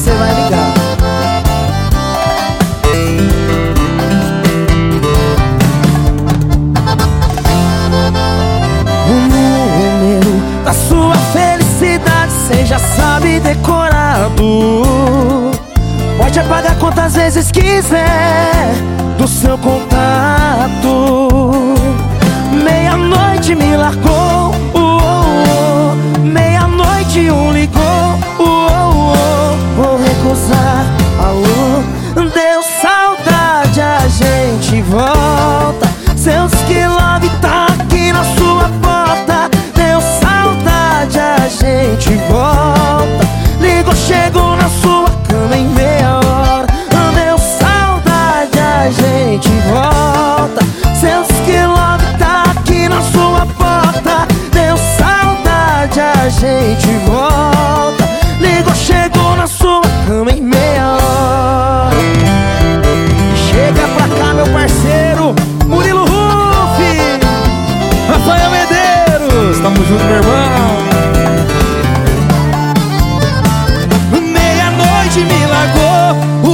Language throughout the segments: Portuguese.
você vai ligar. O número da sua felicidade cê já sabe decorado. Pode apagar quantas vezes quiser do seu contato. Meia-noite me largou, meia-noite ligou, vou recusar, alô. Deu saudade, a gente volta. Seus que love tá aqui na sua porta. Deu saudade, a gente volta. Ligou, chegou na sua cama em meia hora. Deu saudade, a gente volta. Seus que love tá aqui na sua porta. Deu saudade, a gente volta. Ligou, chegou na sua cama em meia hora. Chega pra cá, meu parceiro Murilo Huff, Rafael Medeiros, tamo junto, meu irmão. Meia-noite me largou,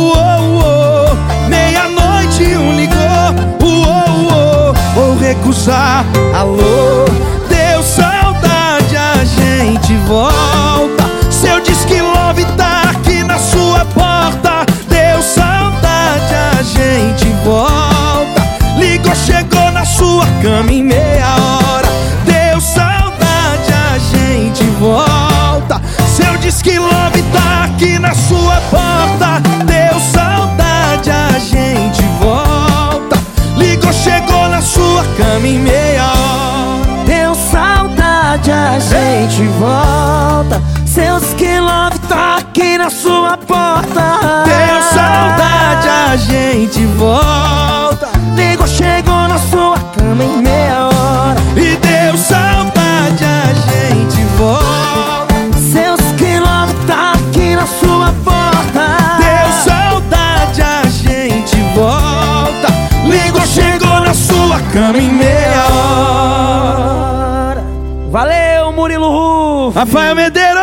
meia-noite ligou, vou recusar, alô. Deu saudade, a gente volta. Seu Disque Love tá aqui na sua porta. Deu saudade, a gente volta. Ligou, chegou na sua cama em meia hora. Deu saudade, a gente volta. Seu Disque Love tá aqui na sua porta. Deu saudade, a gente volta. Ligou, chegou na sua cama em meia hora. Deu saudade, a gente volta. Seus que love tá aqui na sua porta. Deu saudade, a gente volta. Ligou, chegou na sua cama em meia hora. E deu saudade, a gente volta. Seus que love tá aqui na sua porta. Deu saudade, a gente volta. Ligou, chegou na sua cama em meia hora. Valeu, Murilo Huff, Rafael Medeiros.